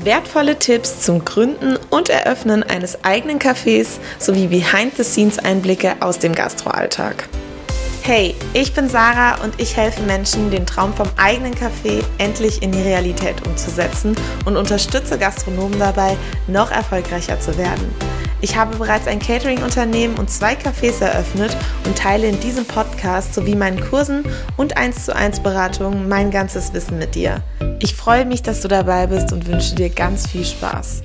Wertvolle Tipps zum Gründen und Eröffnen eines eigenen Cafés sowie Behind-the-Scenes-Einblicke aus dem Gastroalltag. Hey, ich bin Sarah und ich helfe Menschen, den Traum vom eigenen Café endlich in die Realität umzusetzen und unterstütze Gastronomen dabei, noch erfolgreicher zu werden. Ich habe bereits ein Catering-Unternehmen und 2 Cafés eröffnet und teile in diesem Podcast sowie meinen Kursen und 1:1 Beratungen mein ganzes Wissen mit dir. Ich freue mich, dass du dabei bist und wünsche dir ganz viel Spaß.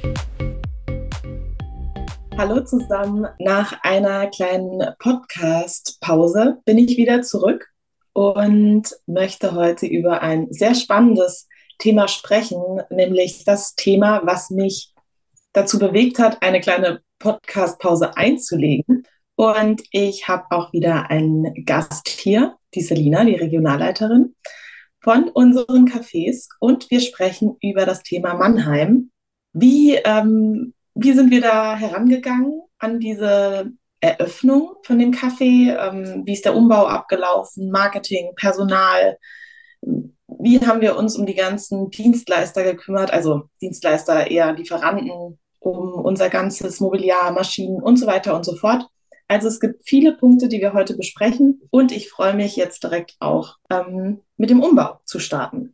Hallo zusammen, nach einer kleinen Podcast-Pause bin ich wieder zurück und möchte heute über ein sehr spannendes Thema sprechen, nämlich das Thema, was mich dazu bewegt hat, eine kleine Podcast-Pause einzulegen. Und ich habe auch wieder einen Gast hier, die Selina, die Regionalleiterin von unseren Cafés. Und wir sprechen über das Thema Mannheim. Wie sind wir da herangegangen an diese Eröffnung von dem Café? Wie ist der Umbau abgelaufen? Marketing, Personal? Wie haben wir uns um die ganzen Dienstleister gekümmert? Also Dienstleister eher Lieferanten, um unser ganzes Mobiliar, Maschinen und so weiter und so fort. Also es gibt viele Punkte, die wir heute besprechen und ich freue mich jetzt direkt auch mit dem Umbau zu starten.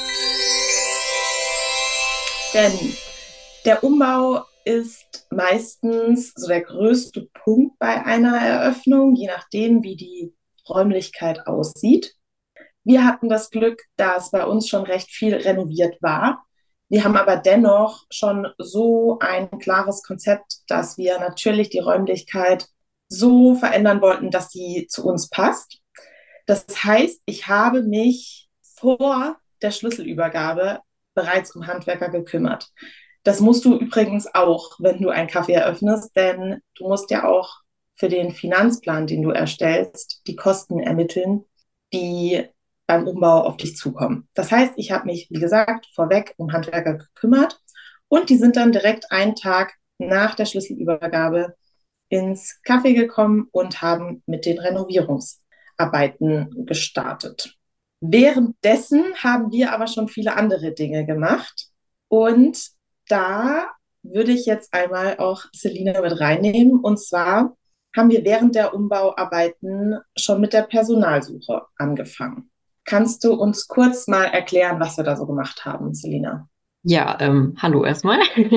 Denn der Umbau ist meistens so der größte Punkt bei einer Eröffnung, je nachdem, wie die Räumlichkeit aussieht. Wir hatten das Glück, dass bei uns schon recht viel renoviert war. Wir haben aber dennoch schon so ein klares Konzept, dass wir natürlich die Räumlichkeit so verändern wollten, dass sie zu uns passt. Das heißt, ich habe mich vor der Schlüsselübergabe bereits um Handwerker gekümmert. Das musst du übrigens auch, wenn du ein Café eröffnest, denn du musst ja auch für den Finanzplan, den du erstellst, die Kosten ermitteln, die beim Umbau auf dich zukommen. Das heißt, ich habe mich, wie gesagt, vorweg um Handwerker gekümmert und die sind dann direkt einen Tag nach der Schlüsselübergabe ins Café gekommen und haben mit den Renovierungsarbeiten gestartet. Währenddessen haben wir aber schon viele andere Dinge gemacht und da würde ich jetzt einmal auch Selina mit reinnehmen und zwar haben wir während der Umbauarbeiten schon mit der Personalsuche angefangen. Kannst du uns kurz mal erklären, was wir da so gemacht haben, Selina? Ja, hallo erstmal.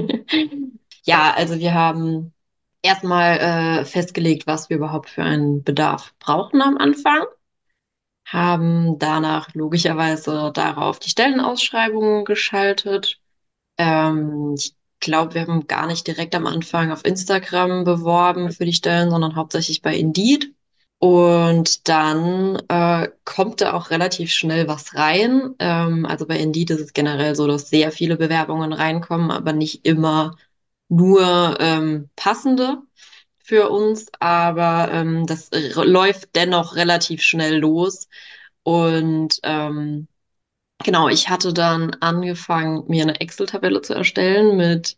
Ja, also wir haben erstmal festgelegt, was wir überhaupt für einen Bedarf brauchen am Anfang, haben danach logischerweise darauf die Stellenausschreibungen geschaltet. Ich glaube, wir haben gar nicht direkt am Anfang auf Instagram beworben für die Stellen, sondern hauptsächlich bei Indeed. Und dann kommt da auch relativ schnell was rein. Also bei Indeed ist es generell so, dass sehr viele Bewerbungen reinkommen, aber nicht immer nur passende für uns. Aber das läuft dennoch relativ schnell los. Und genau, ich hatte dann angefangen, mir eine Excel-Tabelle zu erstellen mit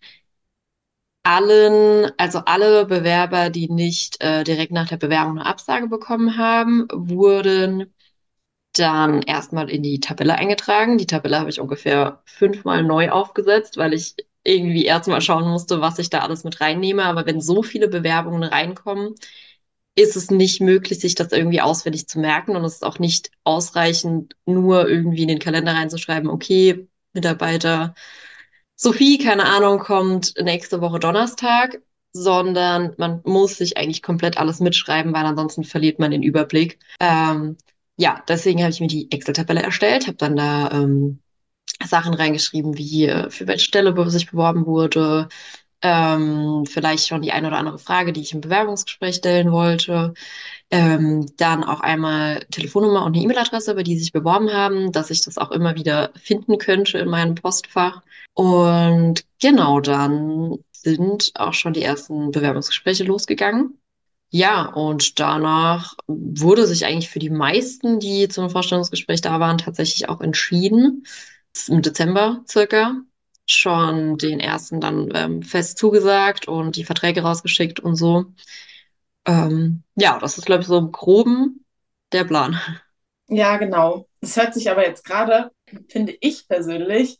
also alle Bewerber, die nicht direkt nach der Bewerbung eine Absage bekommen haben, wurden dann erstmal in die Tabelle eingetragen. Die Tabelle habe ich ungefähr 5-mal neu aufgesetzt, weil ich irgendwie erstmal schauen musste, was ich da alles mit reinnehme. Aber wenn so viele Bewerbungen reinkommen, ist es nicht möglich, sich das irgendwie auswendig zu merken. Und es ist auch nicht ausreichend, nur irgendwie in den Kalender reinzuschreiben, okay, Mitarbeiter Sophie, keine Ahnung, kommt nächste Woche Donnerstag, sondern man muss sich eigentlich komplett alles mitschreiben, weil ansonsten verliert man den Überblick. Ja, deswegen habe ich mir die Excel-Tabelle erstellt, habe dann da Sachen reingeschrieben, wie für welche Stelle sich beworben wurde, vielleicht schon die eine oder andere Frage, die ich im Bewerbungsgespräch stellen wollte. Dann auch einmal Telefonnummer und eine E-Mail-Adresse, über die sie sich beworben haben, dass ich das auch immer wieder finden könnte in meinem Postfach. Und genau, dann sind auch schon die ersten Bewerbungsgespräche losgegangen. Ja, und danach wurde sich eigentlich für die meisten, die zum Vorstellungsgespräch da waren, tatsächlich auch entschieden. Im Dezember circa schon den ersten dann fest zugesagt und die Verträge rausgeschickt und so. Ja, das ist, glaube ich, so im Groben der Plan. Ja, genau. Das hört sich aber jetzt gerade, finde ich persönlich,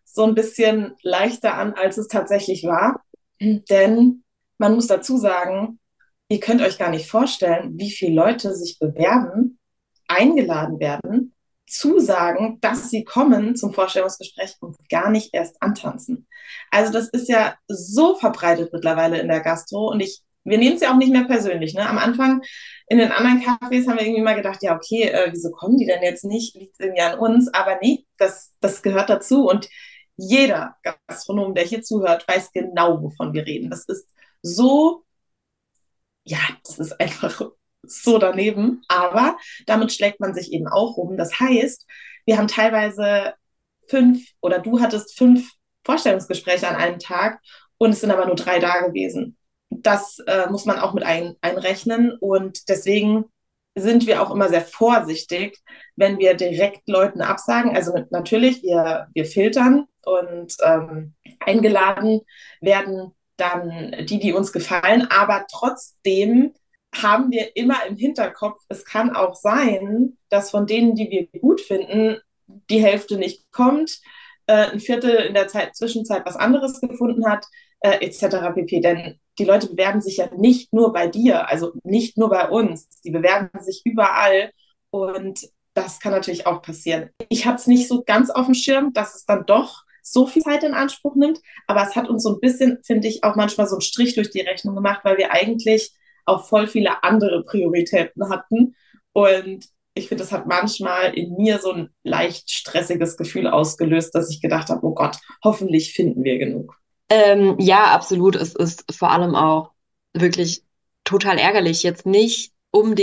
so ein bisschen leichter an, als es tatsächlich war. Denn man muss dazu sagen, ihr könnt euch gar nicht vorstellen, wie viele Leute sich bewerben, eingeladen werden, zusagen, dass sie kommen zum Vorstellungsgespräch und gar nicht erst antanzen. Also das ist ja so verbreitet mittlerweile in der Gastro und wir nehmen es ja auch nicht mehr persönlich. Ne? Am Anfang in den anderen Cafés haben wir irgendwie mal gedacht, ja okay, wieso kommen die denn jetzt nicht? Liegt irgendwie an uns? Aber nee, das gehört dazu und jeder Gastronom, der hier zuhört, weiß genau, wovon wir reden. Das ist so, ja, das ist einfach so daneben. Aber damit schlägt man sich eben auch rum. Das heißt, wir haben teilweise 5 oder du hattest 5 Vorstellungsgespräche an einem Tag und es sind aber nur 3 da gewesen. Das muss man auch mit einrechnen und deswegen sind wir auch immer sehr vorsichtig, wenn wir direkt Leuten absagen. Also natürlich, wir filtern und eingeladen werden dann die uns gefallen, aber trotzdem haben wir immer im Hinterkopf, es kann auch sein, dass von denen, die wir gut finden, die Hälfte nicht kommt, ein Viertel in der Zwischenzeit was anderes gefunden hat, etc. pp. Denn die Leute bewerben sich ja nicht nur bei dir, also nicht nur bei uns, die bewerben sich überall und das kann natürlich auch passieren. Ich habe es nicht so ganz auf dem Schirm, dass es dann doch so viel Zeit in Anspruch nimmt, aber es hat uns so ein bisschen, finde ich, auch manchmal so einen Strich durch die Rechnung gemacht, weil wir eigentlich auch voll viele andere Prioritäten hatten. Und ich finde, das hat manchmal in mir so ein leicht stressiges Gefühl ausgelöst, dass ich gedacht habe, oh Gott, hoffentlich finden wir genug. Ja, absolut. Es ist vor allem auch wirklich total ärgerlich. Jetzt nicht um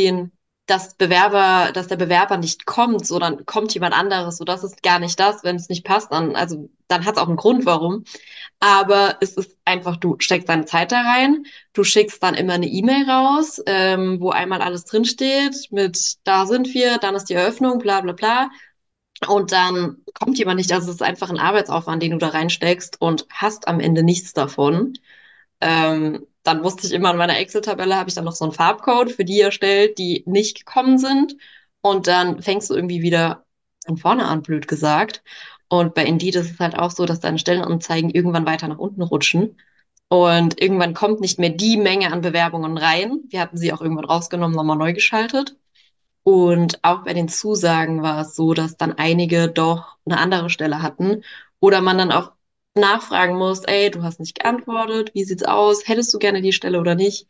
dass der Bewerber nicht kommt, sondern kommt jemand anderes. So, das ist gar nicht das. Wenn es nicht passt, dann hat es auch einen Grund, warum. Aber es ist einfach, du steckst deine Zeit da rein, du schickst dann immer eine E-Mail raus, wo einmal alles drinsteht mit, da sind wir, dann ist die Eröffnung, bla bla bla. Und dann kommt jemand nicht. Also es ist einfach ein Arbeitsaufwand, den du da reinsteckst und hast am Ende nichts davon. Dann musste ich immer in meiner Excel-Tabelle, habe ich dann noch so einen Farbcode für die erstellt, die nicht gekommen sind. Und dann fängst du irgendwie wieder von vorne an, blöd gesagt. Und bei Indeed ist es halt auch so, dass deine Stellenanzeigen irgendwann weiter nach unten rutschen. Und irgendwann kommt nicht mehr die Menge an Bewerbungen rein. Wir hatten sie auch irgendwann rausgenommen, nochmal neu geschaltet. Und auch bei den Zusagen war es so, dass dann einige doch eine andere Stelle hatten. Oder man dann auch nachfragen muss, ey, du hast nicht geantwortet, wie sieht's aus? Hättest du gerne die Stelle oder nicht?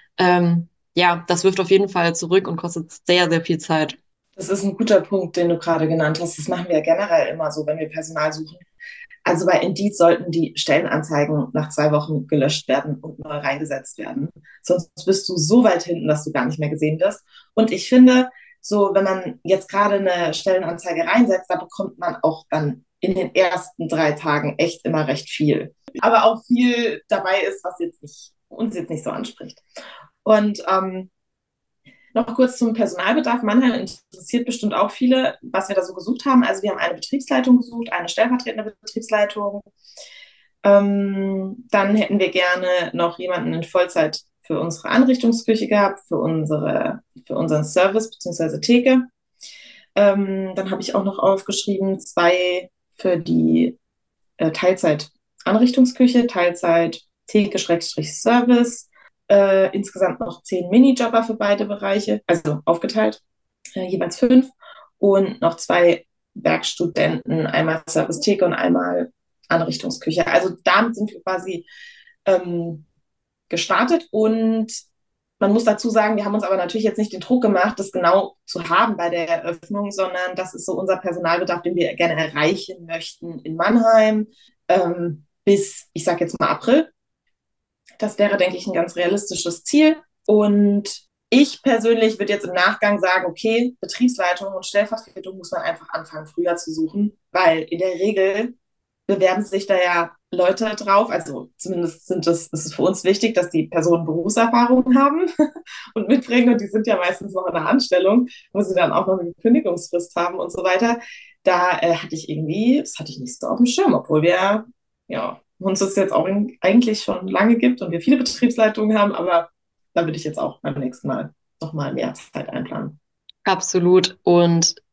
Ja, das wirft auf jeden Fall zurück und kostet sehr, sehr viel Zeit. Das ist ein guter Punkt, den du gerade genannt hast. Das machen wir ja generell immer so, wenn wir Personal suchen. Also bei Indeed sollten die Stellenanzeigen nach 2 Wochen gelöscht werden und neu reingesetzt werden. Sonst bist du so weit hinten, dass du gar nicht mehr gesehen wirst. Und ich finde, so wenn man jetzt gerade eine Stellenanzeige reinsetzt, da bekommt man auch dann in den ersten 3 Tagen echt immer recht viel. Aber auch viel dabei ist, was uns jetzt nicht so anspricht. Und noch kurz zum Personalbedarf. Mannheim interessiert bestimmt auch viele, was wir da so gesucht haben. Also wir haben eine Betriebsleitung gesucht, eine stellvertretende Betriebsleitung. Dann hätten wir gerne noch jemanden in Vollzeit für unsere Anrichtungsküche gehabt, für unseren Service bzw. Theke. Dann habe ich auch noch aufgeschrieben, 2 für die Teilzeit-Anrichtungsküche, Teilzeit-Theke-Service. Insgesamt noch 10 Minijobber für beide Bereiche, also aufgeteilt, jeweils 5. Und noch 2 Werkstudenten, einmal Service-Theke und einmal Anrichtungsküche. Also damit sind wir quasi gestartet und man muss dazu sagen, wir haben uns aber natürlich jetzt nicht den Druck gemacht, das genau zu haben bei der Eröffnung, sondern das ist so unser Personalbedarf, den wir gerne erreichen möchten in Mannheim bis, ich sage jetzt mal April. Das wäre, denke ich, ein ganz realistisches Ziel. Und ich persönlich würde jetzt im Nachgang sagen, okay, Betriebsleitung und Stellvertretung muss man einfach anfangen, früher zu suchen, weil in der Regel bewerben sich da ja Leute drauf. Also zumindest ist es für uns wichtig, dass die Personen Berufserfahrung haben und mitbringen. Und die sind ja meistens noch in einer Anstellung, wo sie dann auch noch eine Kündigungsfrist haben und so weiter. Das hatte ich nicht so auf dem Schirm, obwohl wir, ja, uns das jetzt auch eigentlich schon lange gibt und wir viele Betriebsleitungen haben, aber da würde ich jetzt auch beim nächsten Mal nochmal mehr Zeit einplanen. Absolut. Und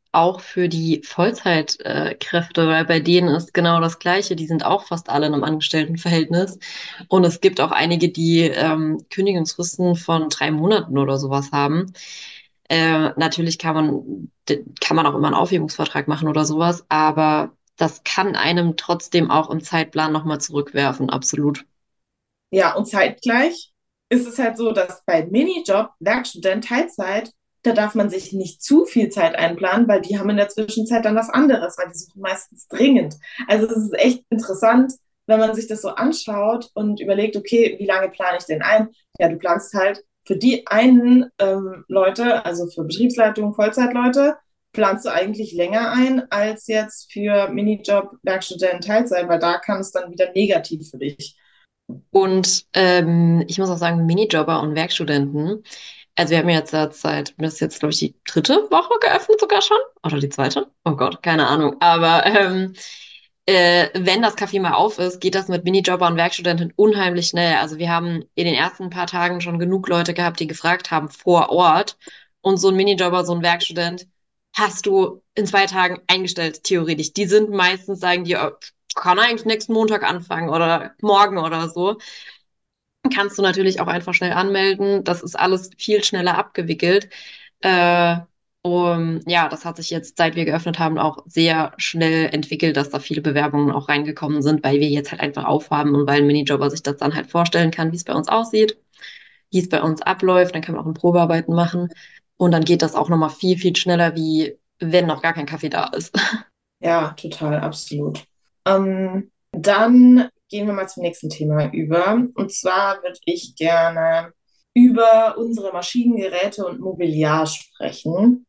auch für die Vollzeitkräfte, weil bei denen ist genau das Gleiche. Die sind auch fast alle in einem Angestelltenverhältnis. Und es gibt auch einige, die Kündigungsfristen von 3 Monaten oder sowas haben. Natürlich kann man auch immer einen Aufhebungsvertrag machen oder sowas, aber das kann einem trotzdem auch im Zeitplan nochmal zurückwerfen, absolut. Ja, und zeitgleich ist es halt so, dass bei Minijob, Werkstudent, Teilzeit, da darf man sich nicht zu viel Zeit einplanen, weil die haben in der Zwischenzeit dann was anderes, weil die suchen meistens dringend. Also es ist echt interessant, wenn man sich das so anschaut und überlegt, okay, wie lange plane ich denn ein? Ja, du planst halt für die einen Leute, also für Betriebsleitung, Vollzeitleute, planst du eigentlich länger ein als jetzt für Minijob, Werkstudent, Teilzeit, weil da kann es dann wieder negativ für dich. Und ich muss auch sagen, Minijobber und Werkstudenten, also wir haben jetzt seit, das ist jetzt, glaube ich, die dritte Woche geöffnet sogar schon. Oder die zweite? Oh Gott, keine Ahnung. Aber wenn das Café mal auf ist, geht das mit Minijobber und Werkstudenten unheimlich schnell. Also wir haben in den ersten paar Tagen schon genug Leute gehabt, die gefragt haben vor Ort. Und so ein Minijobber, so ein Werkstudent, hast du in 2 Tagen eingestellt, theoretisch. Die sind meistens, sagen die, kann eigentlich nächsten Montag anfangen oder morgen oder so. Kannst du natürlich auch einfach schnell anmelden. Das ist alles viel schneller abgewickelt. Äh, ja, das hat sich jetzt, seit wir geöffnet haben, auch sehr schnell entwickelt, dass da viele Bewerbungen auch reingekommen sind, weil wir jetzt halt einfach aufhaben und weil ein Minijobber sich das dann halt vorstellen kann, wie es bei uns aussieht, wie es bei uns abläuft. Dann kann man auch ein Probearbeiten machen. Und dann geht das auch nochmal viel, viel schneller, wie wenn noch gar kein Kaffee da ist. Ja, total, absolut. Dann gehen wir mal zum nächsten Thema über. Und zwar würde ich gerne über unsere Maschinen, Geräte und Mobiliar sprechen.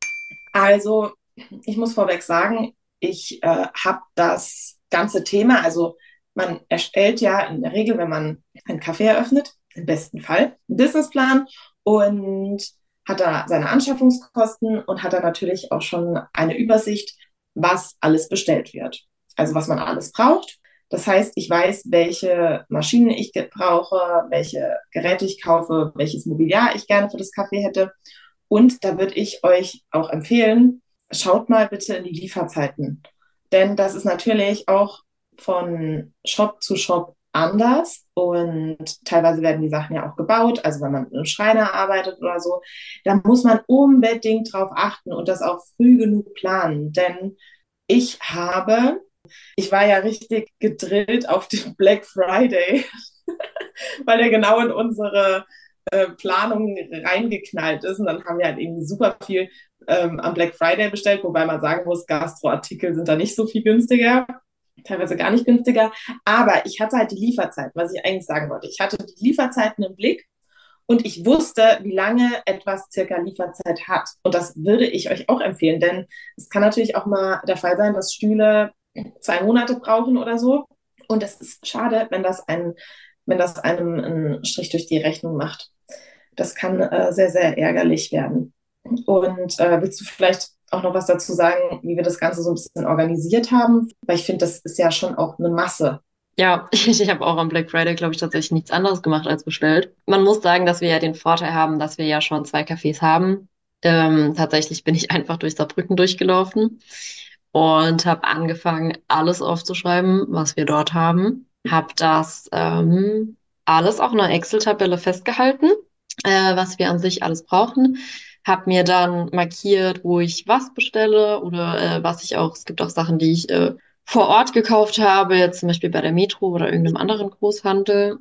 Also, ich muss vorweg sagen, ich habe das ganze Thema, also man erstellt ja in der Regel, wenn man ein Café eröffnet, im besten Fall einen Businessplan und hat da seine Anschaffungskosten und hat da natürlich auch schon eine Übersicht, was alles bestellt wird. Also was man alles braucht. Das heißt, ich weiß, welche Maschinen ich brauche, welche Geräte ich kaufe, welches Mobiliar ich gerne für das Café hätte. Und da würde ich euch auch empfehlen, schaut mal bitte in die Lieferzeiten. Denn das ist natürlich auch von Shop zu Shop anders und teilweise werden die Sachen ja auch gebaut, also wenn man mit einem Schreiner arbeitet oder so, da muss man unbedingt drauf achten und das auch früh genug planen, denn ich habe, ich war ja richtig gedrillt auf den Black Friday, weil der genau in unsere Planung reingeknallt ist. Und dann haben wir halt irgendwie super viel am Black Friday bestellt, wobei man sagen muss, Gastroartikel sind da nicht so viel günstiger, teilweise gar nicht günstiger. Aber ich hatte halt die Lieferzeiten, was ich eigentlich sagen wollte. Ich hatte die Lieferzeiten im Blick und ich wusste, wie lange etwas circa Lieferzeit hat. Und das würde ich euch auch empfehlen, denn es kann natürlich auch mal der Fall sein, dass Stühle 2 Monate brauchen oder so. Und es ist schade, wenn das einem einen Strich durch die Rechnung macht. Das kann sehr, sehr ärgerlich werden. Und willst du vielleicht auch noch was dazu sagen, wie wir das Ganze so ein bisschen organisiert haben? Weil ich finde, das ist ja schon auch eine Masse. Ja, ich habe auch am Black Friday, glaube ich, tatsächlich nichts anderes gemacht als bestellt. Man muss sagen, dass wir ja den Vorteil haben, dass wir ja schon 2 Cafés haben. Tatsächlich bin ich einfach durch Saarbrücken durchgelaufen und habe angefangen, alles aufzuschreiben, was wir dort haben. Habe das alles auch in einer Excel-Tabelle festgehalten, was wir an sich alles brauchen. Habe mir dann markiert, wo ich was bestelle oder was ich auch, es gibt auch Sachen, die ich vor Ort gekauft habe, jetzt zum Beispiel bei der Metro oder irgendeinem anderen Großhandel.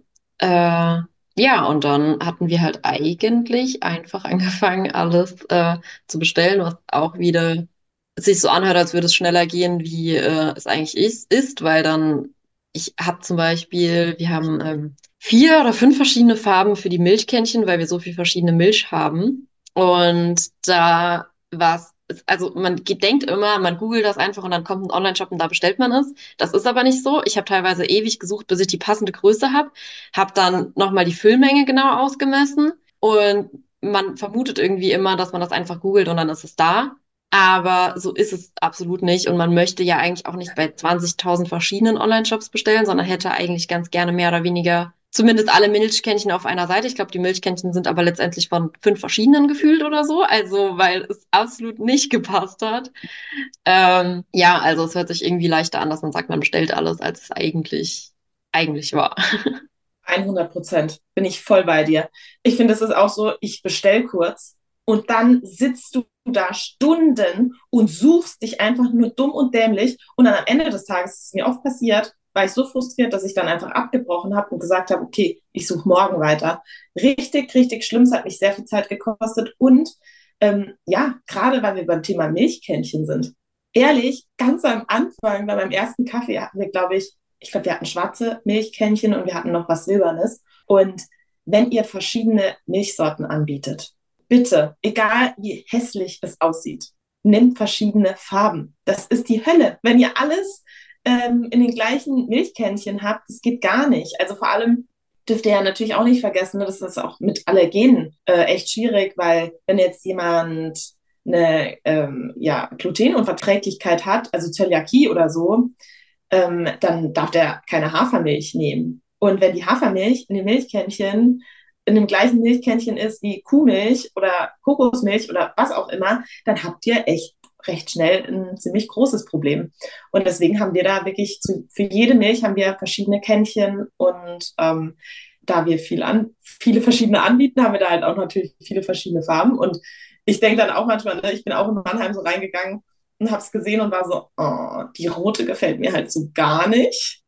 Ja, und dann hatten wir halt eigentlich einfach angefangen, alles zu bestellen, was auch wieder sich so anhört, als würde es schneller gehen, wie es eigentlich ist, weil dann, ich habe zum Beispiel, wir haben 4 oder 5 verschiedene Farben für die Milchkännchen, weil wir so viel verschiedene Milch haben. Und da war's, also man denkt immer, man googelt das einfach und dann kommt ein Online-Shop und da bestellt man es. Das ist aber nicht so. Ich habe teilweise ewig gesucht, bis ich die passende Größe habe dann nochmal die Füllmenge genau ausgemessen und man vermutet irgendwie immer, dass man das einfach googelt und dann ist es da. Aber so ist es absolut nicht. Und man möchte ja eigentlich auch nicht bei 20.000 verschiedenen Online-Shops bestellen, sondern hätte eigentlich ganz gerne mehr oder weniger zumindest alle Milchkännchen auf einer Seite. Ich glaube, die Milchkännchen sind aber letztendlich von 5 verschiedenen gefühlt oder so. Also, weil es absolut nicht gepasst hat. Ja, also es hört sich irgendwie leichter an, dass man sagt, man bestellt alles, als es eigentlich war. 100%. Bin ich voll bei dir. Ich finde, es ist auch so, ich bestell kurz und dann sitzt du da Stunden und suchst dich einfach nur dumm und dämlich. Und dann am Ende des Tages, ist es mir oft passiert, war ich so frustriert, dass ich dann einfach abgebrochen habe und gesagt habe, okay, ich suche morgen weiter. Richtig, richtig schlimm. Es hat mich sehr viel Zeit gekostet. Und ja, gerade weil wir beim Thema Milchkännchen sind. Ehrlich, ganz am Anfang, bei meinem ersten Kaffee hatten wir, ich glaube, wir hatten schwarze Milchkännchen und wir hatten noch was Silbernes. Und wenn ihr verschiedene Milchsorten anbietet, bitte, egal wie hässlich es aussieht, nehmt verschiedene Farben. Das ist die Hölle. Wenn ihr alles in den gleichen Milchkännchen habt, das geht gar nicht. Also vor allem dürft ihr ja natürlich auch nicht vergessen, das ist auch mit Allergenen echt schwierig, weil wenn jetzt jemand eine ja, Glutenunverträglichkeit hat, also Zöliakie oder so, dann darf der keine Hafermilch nehmen. Und wenn die Hafermilch in dem Milchkännchen in dem gleichen Milchkännchen ist wie Kuhmilch oder Kokosmilch oder was auch immer, dann habt ihr echt recht schnell ein ziemlich großes Problem. Und deswegen haben wir da wirklich für jede Milch haben wir verschiedene Kännchen und da wir viele verschiedene anbieten, haben wir da halt auch natürlich viele verschiedene Farben. Und ich denke dann auch manchmal, ne, ich bin auch in Mannheim so reingegangen und habe es gesehen und war so, oh, die rote gefällt mir halt so gar nicht.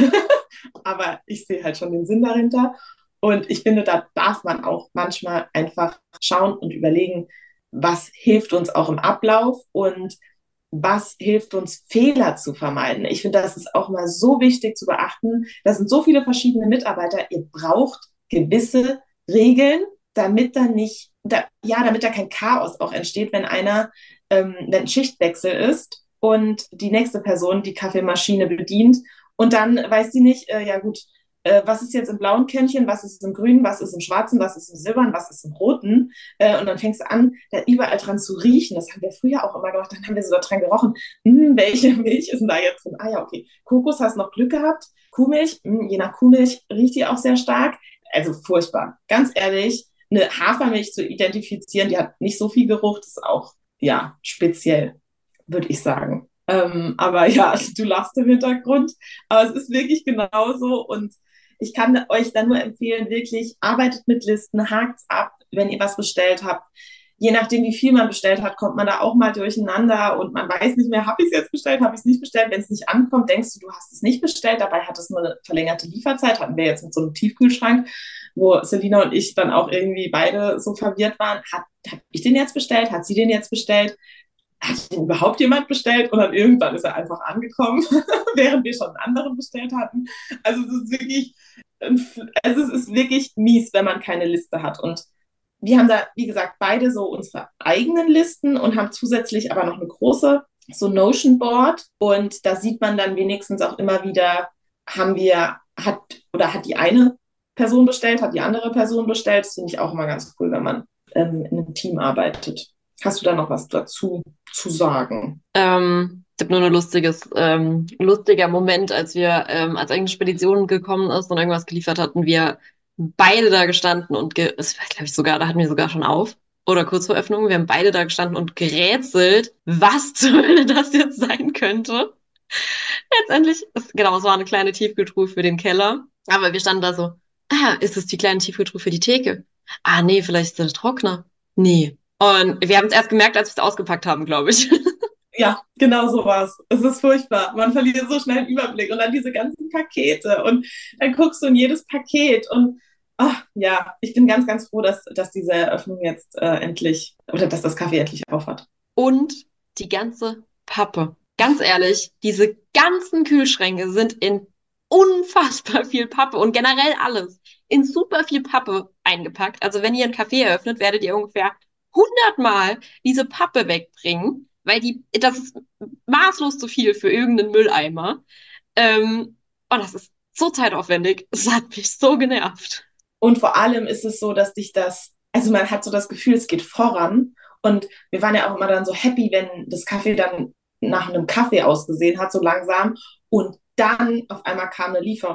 Aber ich sehe halt schon den Sinn dahinter. Und ich finde, da darf man auch manchmal einfach schauen und überlegen, was hilft uns auch im Ablauf und was hilft uns, Fehler zu vermeiden. Ich finde, das ist auch mal so wichtig zu beachten. Das sind so viele verschiedene Mitarbeiter. Ihr braucht gewisse Regeln, damit da nicht, ja, damit da kein Chaos auch entsteht, wenn Schichtwechsel ist und die nächste Person die Kaffeemaschine bedient und dann weiß sie nicht, ja gut, was ist jetzt im blauen Kännchen, was ist im grünen, was ist im schwarzen, was ist im silbernen, was ist im roten. Und dann fängst du an, da überall dran zu riechen. Das haben wir früher auch immer gemacht. Dann haben wir so dran gerochen. Welche Milch ist denn da jetzt drin? Ah ja, okay. Kokos hast noch Glück gehabt. Kuhmilch, je nach Kuhmilch riecht die auch sehr stark. Also furchtbar. Ganz ehrlich, eine Hafermilch zu identifizieren, die hat nicht so viel Geruch. Das ist auch, ja, speziell, würde ich sagen. Aber ja, du lachst im Hintergrund. Aber es ist wirklich genauso und ich kann euch da nur empfehlen, wirklich arbeitet mit Listen, hakt's ab, wenn ihr was bestellt habt. Je nachdem, wie viel man bestellt hat, kommt man da auch mal durcheinander und man weiß nicht mehr, habe ich es jetzt bestellt, habe ich es nicht bestellt. Wenn es nicht ankommt, denkst du, du hast es nicht bestellt. Dabei hat es nur eine verlängerte Lieferzeit, hatten wir jetzt mit so einem Tiefkühlschrank, wo Selina und ich dann auch irgendwie beide so verwirrt waren. Hab ich den jetzt bestellt? Hat sie den jetzt bestellt? Hat den überhaupt jemand bestellt? Und dann irgendwann ist er einfach angekommen, während wir schon einen anderen bestellt hatten. Also es ist wirklich mies, wenn man keine Liste hat. Und wir haben da, wie gesagt, beide so unsere eigenen Listen und haben zusätzlich aber noch eine große, so Notion Board. Und da sieht man dann wenigstens auch immer wieder, hat die eine Person bestellt, hat die andere Person bestellt. Das finde ich auch immer ganz cool, wenn man in einem Team arbeitet. Hast du da noch was dazu zu sagen? Ich habe nur ein lustiger Moment, als irgendeine Spedition gekommen ist und irgendwas geliefert hatten, wir beide da gestanden und es war, glaube ich, sogar, da hatten wir sogar schon auf. Oder kurz vor Öffnung, wir haben beide da gestanden und gerätselt, was zur Hölle das jetzt sein könnte. Letztendlich, genau, es war eine kleine Tiefkühltruhe für den Keller. Aber wir standen da so, ist es die kleine Tiefkühltruhe für die Theke? Ah, nee, vielleicht ist das der Trockner. Nee. Und wir haben es erst gemerkt, als wir es ausgepackt haben, glaube ich. Ja, genau so war es. Es ist furchtbar. Man verliert so schnell den Überblick und dann diese ganzen Pakete und dann guckst du in jedes Paket und ach, ja, ich bin ganz, ganz froh, dass diese Eröffnung jetzt endlich oder dass das Kaffee endlich aufhat. Und die ganze Pappe. Ganz ehrlich, diese ganzen Kühlschränke sind in unfassbar viel Pappe und generell alles in super viel Pappe eingepackt. Also wenn ihr einen Café eröffnet, werdet ihr ungefähr 100-mal diese Pappe wegbringen, weil das ist maßlos zu viel für irgendeinen Mülleimer. Und das ist so zeitaufwendig. Es hat mich so genervt. Und vor allem ist es so, dass also man hat so das Gefühl, es geht voran. Und wir waren ja auch immer dann so happy, wenn das Kaffee dann nach einem Kaffee ausgesehen hat, so langsam. Und dann auf einmal kam eine Lieferung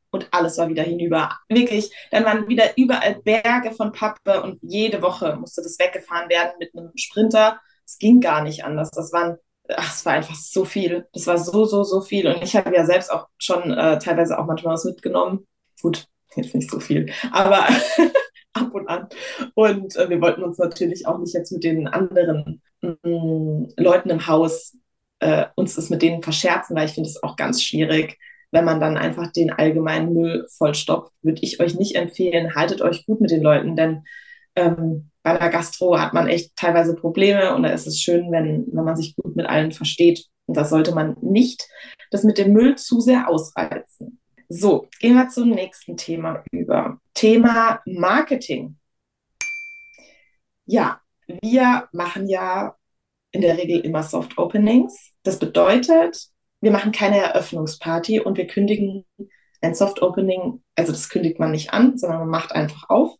und alles war wieder hinüber. Wirklich, dann waren wieder überall Berge von Pappe und jede Woche musste das weggefahren werden mit einem Sprinter. Es ging gar nicht anders. Es war einfach so viel. Das war so, so, so viel. Und ich habe ja selbst auch schon teilweise auch manchmal was mitgenommen. Gut, jetzt nicht so viel, aber ab und an. Und wir wollten uns natürlich auch nicht jetzt mit den anderen Leuten im Haus uns das mit denen verscherzen, weil ich finde es auch ganz schwierig, wenn man dann einfach den allgemeinen Müll vollstopft. Würde ich euch nicht empfehlen, haltet euch gut mit den Leuten, denn bei der Gastro hat man echt teilweise Probleme und da ist es schön, wenn man sich gut mit allen versteht. Und da sollte man nicht das mit dem Müll zu sehr ausreizen. So, gehen wir zum nächsten Thema über. Thema Marketing. Ja, wir machen ja in der Regel immer Soft Openings. Das bedeutet, wir machen keine Eröffnungsparty und wir kündigen ein Soft Opening, also das kündigt man nicht an, sondern man macht einfach auf.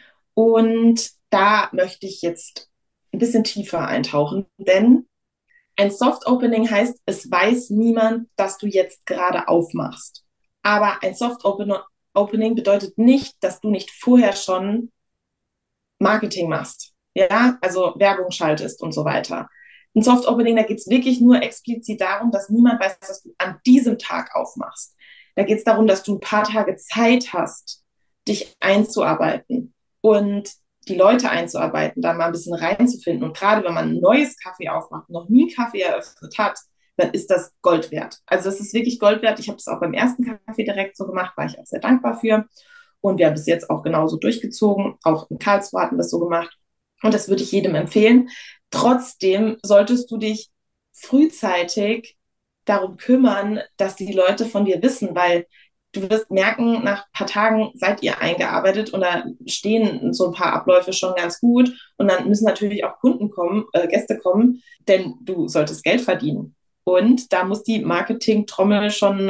Und da möchte ich jetzt ein bisschen tiefer eintauchen, denn ein Soft Opening heißt, es weiß niemand, dass du jetzt gerade aufmachst. Aber ein Soft Opening bedeutet nicht, dass du nicht vorher schon Marketing machst. Ja, also Werbung schaltest und so weiter. Ein Soft Opening, da geht es wirklich nur explizit darum, dass niemand weiß, dass du an diesem Tag aufmachst. Da geht es darum, dass du ein paar Tage Zeit hast, dich einzuarbeiten und die Leute einzuarbeiten, da mal ein bisschen reinzufinden. Und gerade wenn man ein neues Kaffee aufmacht, noch nie Kaffee eröffnet hat, dann ist das Gold wert. Also das ist wirklich Gold wert. Ich habe das auch beim ersten Kaffee direkt so gemacht, war ich auch sehr dankbar für. Und wir haben das jetzt auch genauso durchgezogen. Auch in Karlsruhe hatten wir das so gemacht. Und das würde ich jedem empfehlen. Trotzdem solltest du dich frühzeitig darum kümmern, dass die Leute von dir wissen, weil du wirst merken, nach ein paar Tagen seid ihr eingearbeitet und da stehen so ein paar Abläufe schon ganz gut. Und dann müssen natürlich auch Kunden kommen, Gäste kommen, denn du solltest Geld verdienen. Und da muss die Marketing-Trommel schon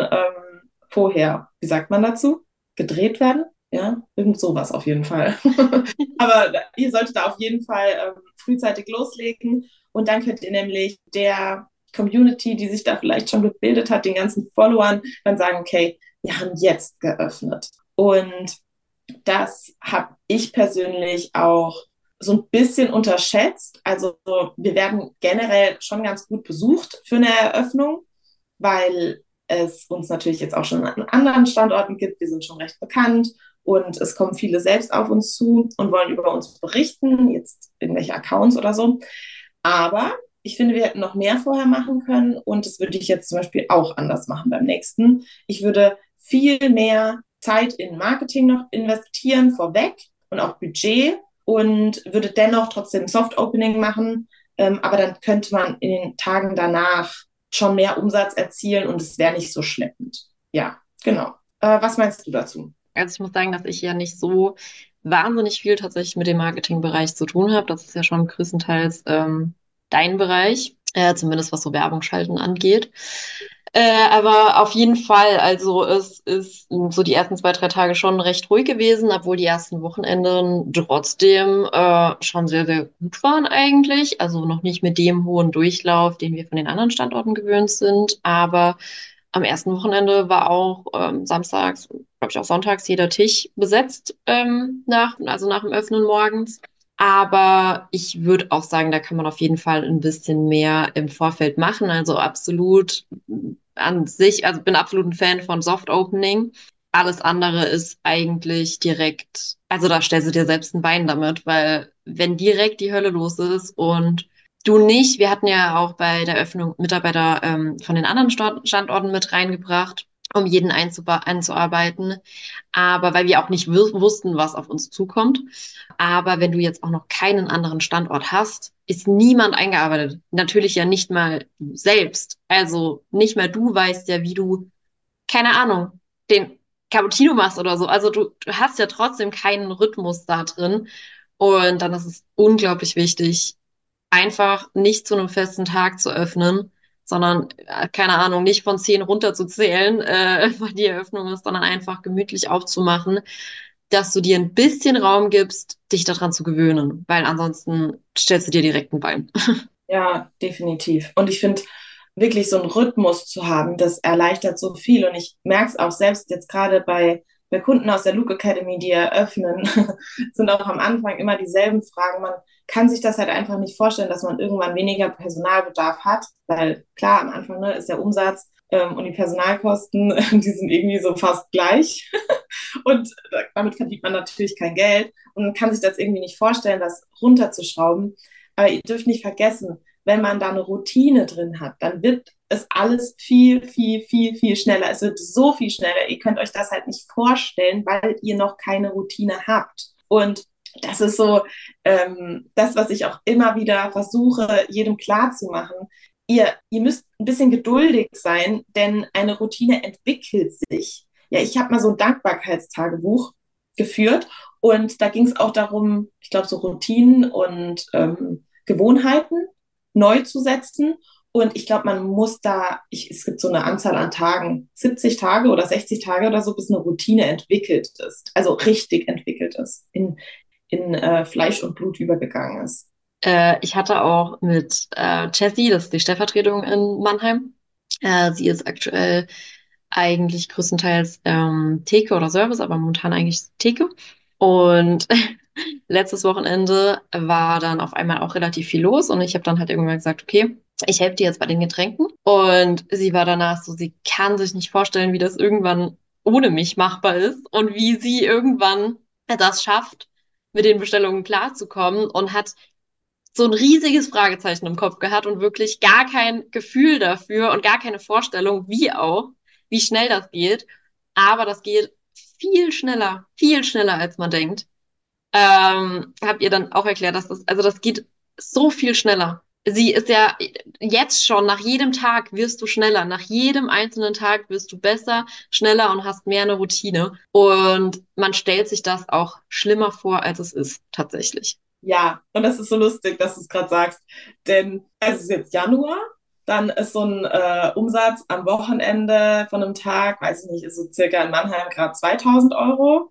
vorher, wie sagt man dazu, gedreht werden. Ja, irgend sowas auf jeden Fall. Aber ihr solltet da auf jeden Fall frühzeitig loslegen und dann könnt ihr nämlich der Community, die sich da vielleicht schon gebildet hat, den ganzen Followern, dann sagen, okay, wir haben jetzt geöffnet. Und das habe ich persönlich auch so ein bisschen unterschätzt. Also wir werden generell schon ganz gut besucht für eine Eröffnung, weil es uns natürlich jetzt auch schon an anderen Standorten gibt. Wir sind schon recht bekannt und es kommen viele selbst auf uns zu und wollen über uns berichten, jetzt irgendwelche Accounts oder so. Aber ich finde, wir hätten noch mehr vorher machen können und das würde ich jetzt zum Beispiel auch anders machen beim nächsten. Ich würde viel mehr Zeit in Marketing noch investieren vorweg und auch Budget und würde dennoch trotzdem Soft Opening machen. Aber dann könnte man in den Tagen danach schon mehr Umsatz erzielen und es wäre nicht so schleppend. Ja, genau. Was meinst du dazu? Also ich muss sagen, dass ich ja nicht so wahnsinnig viel tatsächlich mit dem Marketingbereich zu tun habe. Das ist ja schon größtenteils dein Bereich, zumindest was so Werbung schalten angeht. Aber auf jeden Fall, also es ist so die ersten 2, 3 Tage schon recht ruhig gewesen, obwohl die ersten Wochenenden trotzdem schon sehr, sehr gut waren eigentlich. Also noch nicht mit dem hohen Durchlauf, den wir von den anderen Standorten gewöhnt sind, aber am ersten Wochenende war auch samstags, glaube ich auch sonntags, jeder Tisch besetzt, also nach dem Öffnen morgens. Aber ich würde auch sagen, da kann man auf jeden Fall ein bisschen mehr im Vorfeld machen. Also absolut an sich, also bin absolut ein Fan von Soft Opening. Alles andere ist eigentlich direkt, also da stellst du dir selbst ein Bein damit, weil wenn direkt die Hölle los ist und du nicht, wir hatten ja auch bei der Öffnung Mitarbeiter von den anderen Standorten mit reingebracht, um jeden einzuarbeiten, aber weil wir auch nicht wussten, was auf uns zukommt. Aber wenn du jetzt auch noch keinen anderen Standort hast, ist niemand eingearbeitet. Natürlich ja nicht mal du selbst. Also nicht mal du weißt ja, wie du, keine Ahnung, den Cappuccino machst oder so. Also du hast ja trotzdem keinen Rhythmus da drin. Und dann ist es unglaublich wichtig, einfach nicht zu einem festen Tag zu öffnen, sondern, keine Ahnung, nicht von 10 runterzuzählen, wann die Eröffnung ist, sondern einfach gemütlich aufzumachen, dass du dir ein bisschen Raum gibst, dich daran zu gewöhnen, weil ansonsten stellst du dir direkt ein Bein. Ja, definitiv. Und ich finde, wirklich so einen Rhythmus zu haben, das erleichtert so viel. Und ich merke es auch selbst jetzt gerade bei Kunden aus der Luke Academy, die eröffnen, sind auch am Anfang immer dieselben Fragen. Man kann sich das halt einfach nicht vorstellen, dass man irgendwann weniger Personalbedarf hat, weil klar, am Anfang ne, ist der Umsatz und die Personalkosten, die sind irgendwie so fast gleich. Und damit verdient man natürlich kein Geld und man kann sich das irgendwie nicht vorstellen, das runterzuschrauben. Aber ihr dürft nicht vergessen, wenn man da eine Routine drin hat, dann wird es alles viel, viel, viel, viel schneller. Es wird so viel schneller. Ihr könnt euch das halt nicht vorstellen, weil ihr noch keine Routine habt. Und das ist so das, was ich auch immer wieder versuche, jedem klarzumachen. Ihr müsst ein bisschen geduldig sein, denn eine Routine entwickelt sich. Ja, ich habe mal so ein Dankbarkeitstagebuch geführt und da ging es auch darum, ich glaube, so Routinen und Gewohnheiten neu zu setzen. Und ich glaube, man muss es gibt so eine Anzahl an Tagen, 70 Tage oder 60 Tage oder so, bis eine Routine entwickelt ist, also richtig entwickelt ist, in Fleisch und Blut übergegangen ist. Ich hatte auch mit Jessie, das ist die Stellvertretung in Mannheim. Sie ist aktuell eigentlich größtenteils Theke oder Service, aber momentan eigentlich Theke. Und letztes Wochenende war dann auf einmal auch relativ viel los und ich habe dann halt irgendwann gesagt, okay, ich helfe dir jetzt bei den Getränken. Und sie war danach so, sie kann sich nicht vorstellen, wie das irgendwann ohne mich machbar ist und wie sie irgendwann das schafft, mit den Bestellungen klarzukommen und hat so ein riesiges Fragezeichen im Kopf gehabt und wirklich gar kein Gefühl dafür und gar keine Vorstellung, wie schnell das geht. Aber das geht viel schneller, als man denkt. Habt ihr dann auch erklärt, also das geht so viel schneller. Sie ist ja jetzt schon, nach jedem Tag wirst du schneller, nach jedem einzelnen Tag wirst du besser, schneller und hast mehr eine Routine. Und man stellt sich das auch schlimmer vor, als es ist, tatsächlich. Ja, und das ist so lustig, dass du es gerade sagst, denn es ist jetzt Januar, dann ist so ein Umsatz am Wochenende von einem Tag, weiß ich nicht, ist so circa in Mannheim gerade 2000 Euro.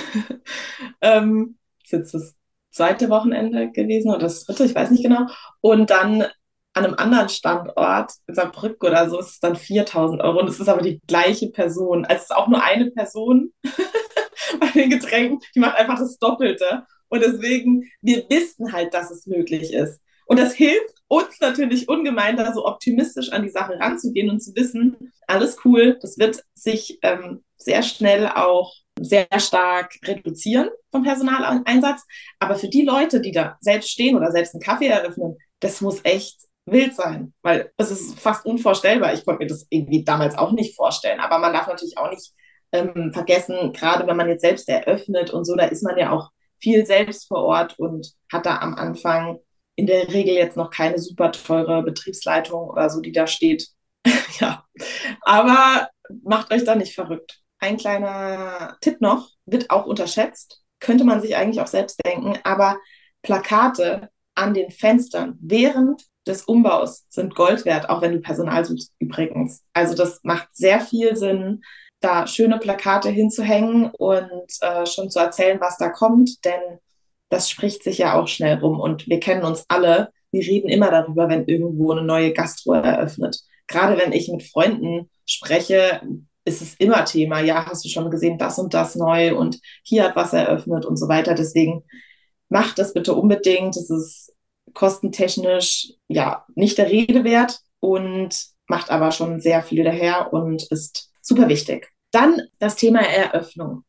Ist jetzt das zweite Wochenende gewesen oder das dritte, ich weiß nicht genau. Und dann an einem anderen Standort, in Saarbrücken oder so, ist es dann 4000 Euro. Und es ist aber die gleiche Person. Also es ist auch nur eine Person bei den Getränken, die macht einfach das Doppelte. Und deswegen, wir wissen halt, dass es möglich ist. Und das hilft uns natürlich ungemein, da so optimistisch an die Sache ranzugehen und zu wissen, alles cool, das wird sich sehr schnell auch sehr stark reduzieren vom Personaleinsatz. Aber für die Leute, die da selbst stehen oder selbst einen Kaffee eröffnen, das muss echt wild sein, weil es ist fast unvorstellbar. Ich konnte mir das irgendwie damals auch nicht vorstellen, aber man darf natürlich auch nicht vergessen, gerade wenn man jetzt selbst eröffnet und so, da ist man ja auch viel selbst vor Ort und hat da am Anfang in der Regel jetzt noch keine super teure Betriebsleitung oder so, die da steht. Ja, aber macht euch da nicht verrückt. Ein kleiner Tipp noch, wird auch unterschätzt, könnte man sich eigentlich auch selbst denken, aber Plakate an den Fenstern während des Umbaus sind Gold wert, auch wenn du Personal suchst übrigens. Also das macht sehr viel Sinn, da schöne Plakate hinzuhängen und schon zu erzählen, was da kommt, denn das spricht sich ja auch schnell rum und wir kennen uns alle. Wir reden immer darüber, wenn irgendwo eine neue Gastro eröffnet. Gerade wenn ich mit Freunden spreche, ist es immer Thema. Ja, hast du schon gesehen, das und das neu und hier hat was eröffnet und so weiter. Deswegen macht das bitte unbedingt. Es ist kostentechnisch ja nicht der Rede wert und macht aber schon sehr viel daher und ist super wichtig. Dann das Thema Eröffnung.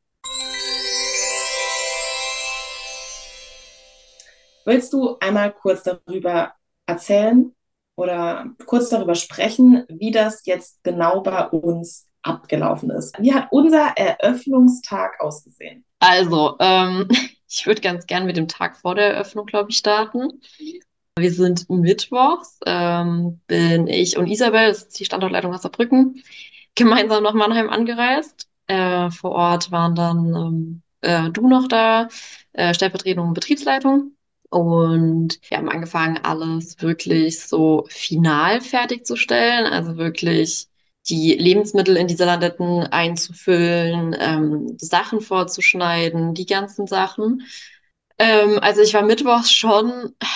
Willst du einmal kurz darüber erzählen oder kurz darüber sprechen, wie das jetzt genau bei uns abgelaufen ist? Wie hat unser Eröffnungstag ausgesehen? Also, ich würde ganz gern mit dem Tag vor der Eröffnung, glaube ich, starten. Wir sind mittwochs, bin ich und Isabel, das ist die Standortleitung aus Saarbrücken, gemeinsam nach Mannheim angereist. Vor Ort waren dann du noch da, Stellvertretung und Betriebsleitung. Und wir haben angefangen, alles wirklich so final fertigzustellen, also wirklich die Lebensmittel in die Saladetten einzufüllen, Sachen vorzuschneiden, die ganzen Sachen. Also ich war mittwochs schon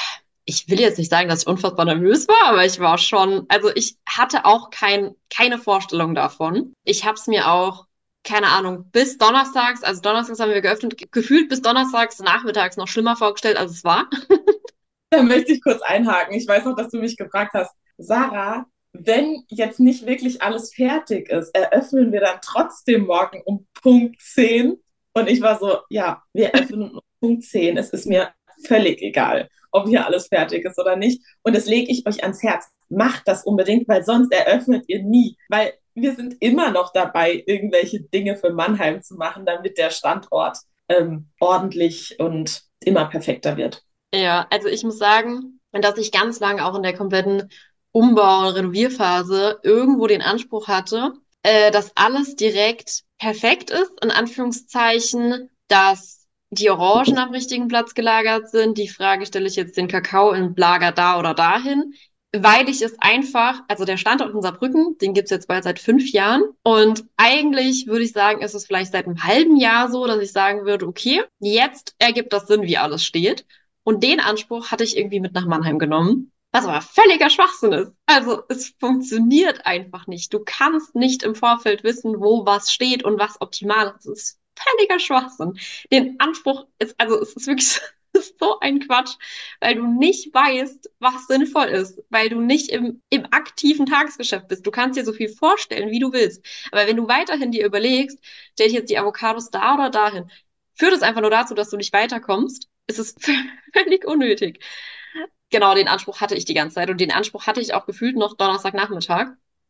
ich will jetzt nicht sagen, dass ich unfassbar nervös war, aber ich war schon, also ich hatte auch keine Vorstellung davon. Ich habe es mir auch, keine Ahnung, bis donnerstags, also donnerstags haben wir geöffnet, gefühlt bis donnerstags nachmittags noch schlimmer vorgestellt, als es war. Da möchte ich kurz einhaken. Ich weiß noch, dass du mich gefragt hast, Sarah, wenn jetzt nicht wirklich alles fertig ist, eröffnen wir dann trotzdem morgen um Punkt 10? Und ich war so, ja, wir öffnen um Punkt 10. Es ist mir völlig egal, ob hier alles fertig ist oder nicht. Und das lege ich euch ans Herz. Macht das unbedingt, weil sonst eröffnet ihr nie. Weil wir sind immer noch dabei, irgendwelche Dinge für Mannheim zu machen, damit der Standort ordentlich und immer perfekter wird. Ja, also ich muss sagen, dass ich ganz lange auch in der kompletten Umbau- und Renovierphase irgendwo den Anspruch hatte, dass alles direkt perfekt ist, in Anführungszeichen, dass die Orangen am richtigen Platz gelagert sind. Die Frage, stelle ich jetzt den Kakao im Lager da oder dahin? Weil ich es einfach, also der Standort in Saarbrücken, den gibt's jetzt bald seit 5 Jahren. Und eigentlich würde ich sagen, ist es vielleicht seit einem halben Jahr so, dass ich sagen würde, okay, jetzt ergibt das Sinn, wie alles steht. Und den Anspruch hatte ich irgendwie mit nach Mannheim genommen, was aber völliger Schwachsinn ist. Also es funktioniert einfach nicht. Du kannst nicht im Vorfeld wissen, wo was steht und was optimal ist. Es ist völliger Schwachsinn. Den Anspruch ist, also es ist wirklich es ist so ein Quatsch, weil du nicht weißt, was sinnvoll ist, weil du nicht im aktiven Tagesgeschäft bist. Du kannst dir so viel vorstellen, wie du willst. Aber wenn du weiterhin dir überlegst, stell ich jetzt die Avocados da oder dahin, führt es einfach nur dazu, dass du nicht weiterkommst. Es ist völlig unnötig. Genau, den Anspruch hatte ich die ganze Zeit und den Anspruch hatte ich auch gefühlt noch Donnerstagnachmittag.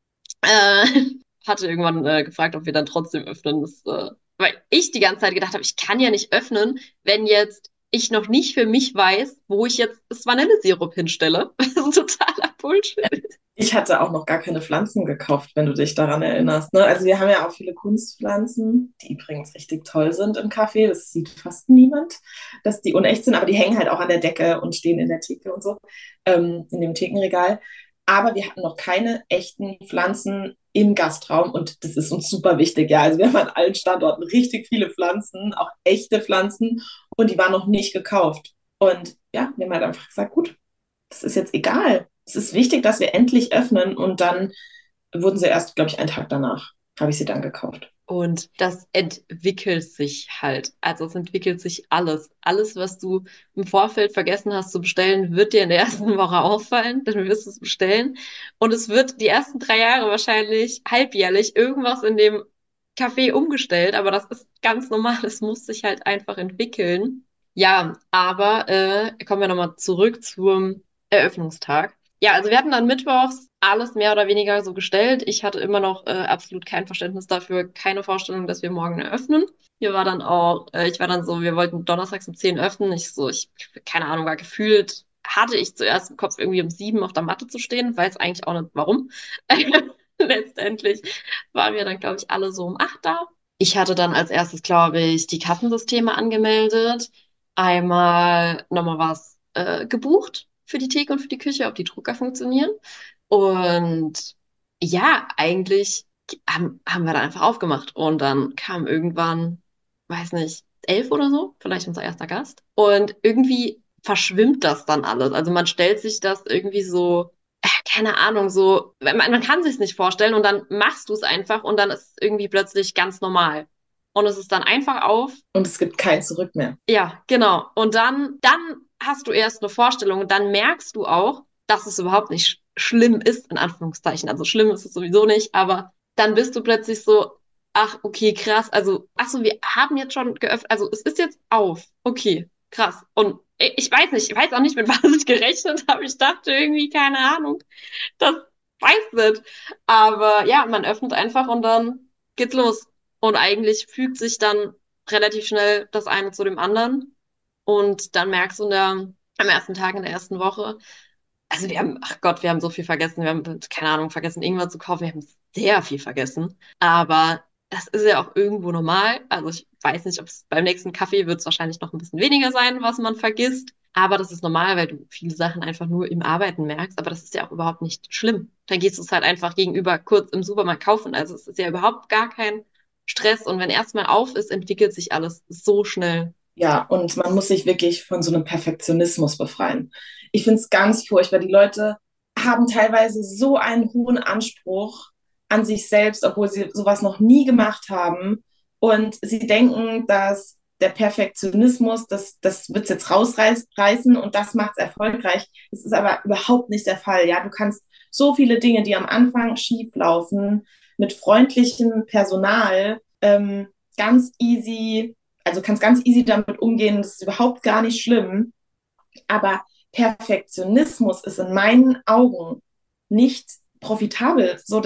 Äh, hatte irgendwann gefragt, ob wir dann trotzdem öffnen. Weil ich die ganze Zeit gedacht habe, ich kann ja nicht öffnen, wenn jetzt ich noch nicht für mich weiß, wo ich jetzt das Vanillesirup hinstelle. Das ist totaler Bullshit. Ich hatte auch noch gar keine Pflanzen gekauft, wenn du dich daran erinnerst. Ne? Also wir haben ja auch viele Kunstpflanzen, die übrigens richtig toll sind im Café. Das sieht fast niemand, dass die unecht sind, aber die hängen halt auch an der Decke und stehen in der Theke und so, in dem Thekenregal. Aber wir hatten noch keine echten Pflanzen im Gastraum und das ist uns super wichtig. Ja, also wir haben an allen Standorten richtig viele Pflanzen, auch echte Pflanzen und die waren noch nicht gekauft. Und ja, wir haben halt einfach gesagt, gut, das ist jetzt egal. Es ist wichtig, dass wir endlich öffnen und dann wurden sie erst, glaube ich, einen Tag danach, habe ich sie dann gekauft. Und das entwickelt sich halt. Also es entwickelt sich alles. Alles, was du im Vorfeld vergessen hast zu bestellen, wird dir in der ersten Woche auffallen, dann wirst du es bestellen. Und es wird die ersten 3 Jahre wahrscheinlich halbjährlich irgendwas in dem Café umgestellt, aber das ist ganz normal. Es muss sich halt einfach entwickeln. Ja, aber kommen wir nochmal zurück zum Eröffnungstag. Ja, also wir hatten dann mittwochs alles mehr oder weniger so gestellt. Ich hatte immer noch absolut kein Verständnis dafür, keine Vorstellung, dass wir morgen eröffnen. Ich war dann so, wir wollten donnerstags um 10 öffnen. Keine Ahnung, war gefühlt, hatte ich zuerst im Kopf irgendwie um 7 auf der Matte zu stehen, weiß eigentlich auch nicht warum. Letztendlich waren wir dann, glaube ich, alle so um 8 da. Ich hatte dann als erstes, glaube ich, die Kassensysteme angemeldet. Einmal nochmal was gebucht für die Theke und für die Küche, ob die Drucker funktionieren. Und ja, eigentlich haben wir dann einfach aufgemacht. Und dann kam irgendwann, weiß nicht, 11 oder so, vielleicht unser erster Gast. Und irgendwie verschwimmt das dann alles. Also man stellt sich das irgendwie so, keine Ahnung, so, man kann sich es nicht vorstellen und dann machst du es einfach und dann ist es irgendwie plötzlich ganz normal. Und es ist dann einfach auf. Und es gibt kein Zurück mehr. Ja, genau. Und dann hast du erst eine Vorstellung und dann merkst du auch, dass es überhaupt nicht schlimm ist, in Anführungszeichen. Also schlimm ist es sowieso nicht, aber dann bist du plötzlich so, ach, okay, krass. Also, ach so, wir haben jetzt schon geöffnet. Also, es ist jetzt auf. Okay, krass. Und ich weiß nicht, ich weiß auch nicht, mit was ich gerechnet habe. Ich dachte irgendwie, keine Ahnung, das weiß nicht. Aber ja, man öffnet einfach und dann geht's los. Und eigentlich fügt sich dann relativ schnell das eine zu dem anderen. Und dann merkst du am ersten Tag in der ersten Woche, also ach Gott, wir haben so viel vergessen. Wir haben, keine Ahnung, vergessen, irgendwas zu kaufen. Wir haben sehr viel vergessen. Aber das ist ja auch irgendwo normal. Also ich weiß nicht, ob es beim nächsten Kaffee wird es wahrscheinlich noch ein bisschen weniger sein, was man vergisst. Aber das ist normal, weil du viele Sachen einfach nur im Arbeiten merkst. Aber das ist ja auch überhaupt nicht schlimm. Dann gehst du es halt einfach gegenüber kurz im Supermarkt kaufen. Also es ist ja überhaupt gar kein Stress. Und wenn erstmal auf ist, entwickelt sich alles so schnell. Ja, und man muss sich wirklich von so einem Perfektionismus befreien. Ich finde es ganz furchtbar. Die Leute haben teilweise so einen hohen Anspruch an sich selbst, obwohl sie sowas noch nie gemacht haben. Und sie denken, dass der Perfektionismus, das wird es jetzt rausreißen und das macht es erfolgreich. Das ist aber überhaupt nicht der Fall. Ja, du kannst so viele Dinge, die am Anfang schief laufen, mit freundlichem Personal ganz easy, also kannst ganz easy damit umgehen. Das ist überhaupt gar nicht schlimm. Aber Perfektionismus ist in meinen Augen nicht profitabel. So,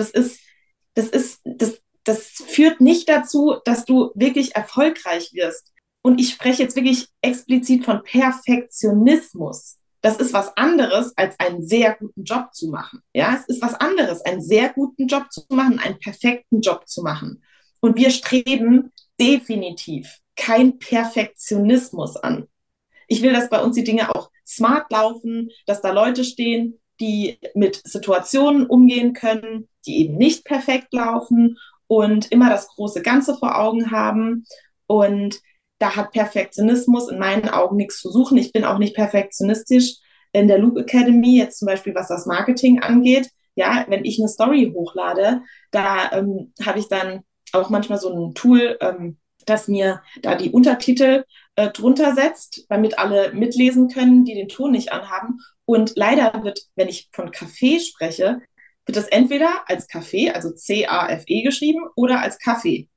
das führt nicht dazu, dass du wirklich erfolgreich wirst. Und ich spreche jetzt wirklich explizit von Perfektionismus. Das ist was anderes, als einen sehr guten Job zu machen. Ja, es ist was anderes, einen sehr guten Job zu machen, einen perfekten Job zu machen. Und wir streben definitiv kein Perfektionismus an. Ich will, dass bei uns die Dinge auch smart laufen, dass da Leute stehen, die mit Situationen umgehen können, die eben nicht perfekt laufen und immer das große Ganze vor Augen haben. Und da hat Perfektionismus in meinen Augen nichts zu suchen. Ich bin auch nicht perfektionistisch in der Loop Academy, jetzt zum Beispiel was das Marketing angeht. Ja, wenn ich eine Story hochlade, da habe ich dann auch manchmal so ein Tool, das mir da die Untertitel drunter setzt, damit alle mitlesen können, die den Ton nicht anhaben. Und leider wird, wenn ich von Kaffee spreche, wird das entweder als Kaffee, also C-A-F-E geschrieben, oder als Kaffee,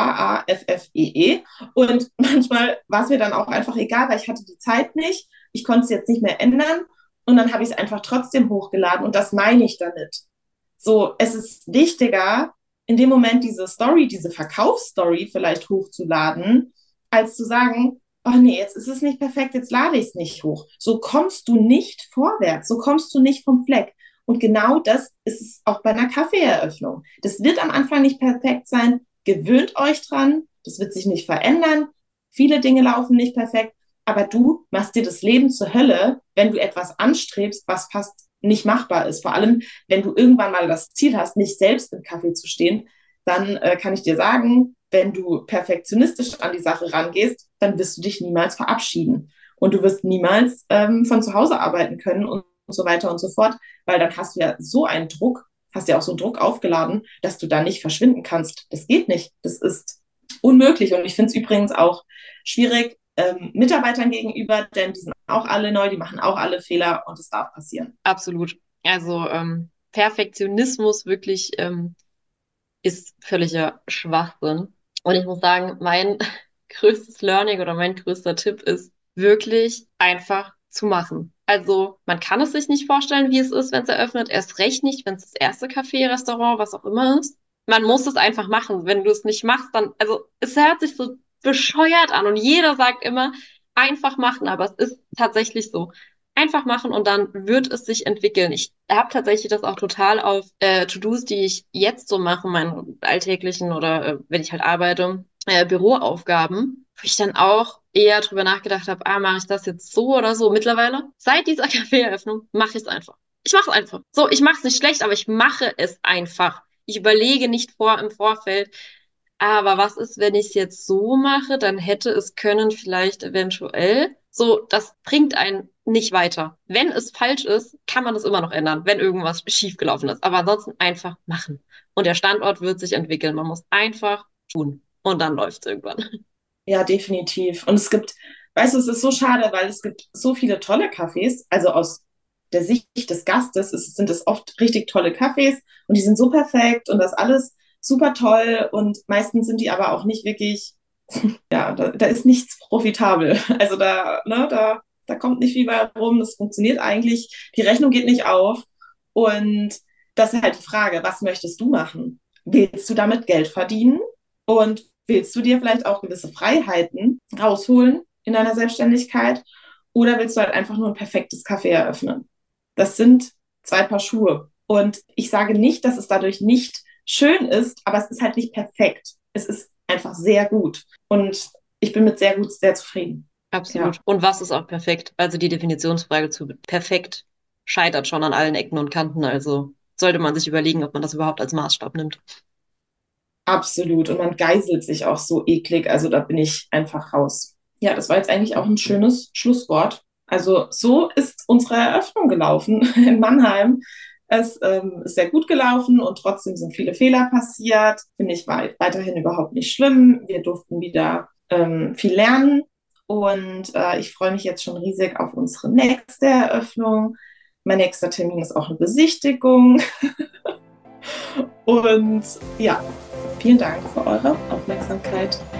K-A-F-F-E-E. Und manchmal war es mir dann auch einfach egal, weil ich hatte die Zeit nicht. Ich konnte es jetzt nicht mehr ändern. Und dann habe ich es einfach trotzdem hochgeladen. Und das meine ich damit. So, es ist wichtiger, in dem Moment diese Story, diese Verkaufsstory vielleicht hochzuladen, als zu sagen, oh nee, jetzt ist es nicht perfekt, jetzt lade ich es nicht hoch. So kommst du nicht vorwärts, so kommst du nicht vom Fleck. Und genau das ist es auch bei einer Kaffeeeröffnung. Das wird am Anfang nicht perfekt sein. Gewöhnt euch dran, das wird sich nicht verändern. Viele Dinge laufen nicht perfekt, aber du machst dir das Leben zur Hölle, wenn du etwas anstrebst, was fast nicht machbar ist. Vor allem, wenn du irgendwann mal das Ziel hast, nicht selbst im Kaffee zu stehen, dann kann ich dir sagen, wenn du perfektionistisch an die Sache rangehst, dann wirst du dich niemals verabschieden. Und du wirst niemals von zu Hause arbeiten können und so weiter und so fort, weil dann hast du ja so einen Druck, hast ja auch so einen Druck aufgeladen, dass du da nicht verschwinden kannst. Das geht nicht. Das ist unmöglich. Und ich finde es übrigens auch schwierig Mitarbeitern gegenüber, denn die sind auch alle neu, die machen auch alle Fehler und es darf passieren. Absolut. Also Perfektionismus wirklich ist völliger Schwachsinn. Und ich muss sagen, mein größtes Learning oder mein größter Tipp ist wirklich einfach zu machen. Also man kann es sich nicht vorstellen, wie es ist, wenn es eröffnet. Erst recht nicht, wenn es das erste Café, Restaurant, was auch immer ist. Man muss es einfach machen. Wenn du es nicht machst, dann, also es hört sich so bescheuert an und jeder sagt immer, einfach machen, aber es ist tatsächlich so. Einfach machen und dann wird es sich entwickeln. Ich habe tatsächlich das auch total auf To-Dos, die ich jetzt so mache, meinen alltäglichen oder wenn ich halt arbeite, Büroaufgaben, wo ich dann auch eher drüber nachgedacht habe, mache ich das jetzt so oder so. Mittlerweile, seit dieser Kaffeeeröffnung, mache ich es einfach. Ich mache es einfach. So, ich mache es nicht schlecht, aber ich mache es einfach. Ich überlege nicht im Vorfeld, aber was ist, wenn ich es jetzt so mache? Dann hätte es können vielleicht eventuell. So, das bringt einen nicht weiter. Wenn es falsch ist, kann man es immer noch ändern, wenn irgendwas schiefgelaufen ist. Aber ansonsten einfach machen. Und der Standort wird sich entwickeln. Man muss einfach tun. Und dann läuft es irgendwann. Ja, definitiv. Und es gibt, weißt du, es ist so schade, weil es gibt so viele tolle Cafés, also aus der Sicht des Gastes sind es oft richtig tolle Cafés und die sind so perfekt und das alles super toll und meistens sind die aber auch nicht wirklich, ja, da ist nichts profitabel. Also da kommt nicht viel bei rum, das funktioniert eigentlich, die Rechnung geht nicht auf und das ist halt die Frage, was möchtest du machen? Willst du damit Geld verdienen? Und willst du dir vielleicht auch gewisse Freiheiten rausholen in deiner Selbstständigkeit? Oder willst du halt einfach nur ein perfektes Café eröffnen? Das sind zwei Paar Schuhe. Und ich sage nicht, dass es dadurch nicht schön ist, aber es ist halt nicht perfekt. Es ist einfach sehr gut. Und ich bin mit sehr gut sehr zufrieden. Ja, Absolut. Und was ist auch perfekt? Also die Definitionsfrage zu perfekt scheitert schon an allen Ecken und Kanten. Also sollte man sich überlegen, ob man das überhaupt als Maßstab nimmt. absolut. Und man geißelt sich auch so eklig. Also da bin ich einfach raus. Ja, das war jetzt eigentlich auch ein schönes Schlusswort. Also so ist unsere Eröffnung gelaufen in Mannheim. Es ist sehr gut gelaufen und trotzdem sind viele Fehler passiert. Finde ich weiterhin überhaupt nicht schlimm. Wir durften wieder viel lernen und ich freue mich jetzt schon riesig auf unsere nächste Eröffnung. Mein nächster Termin ist auch eine Besichtigung. Und ja, vielen Dank für eure Aufmerksamkeit.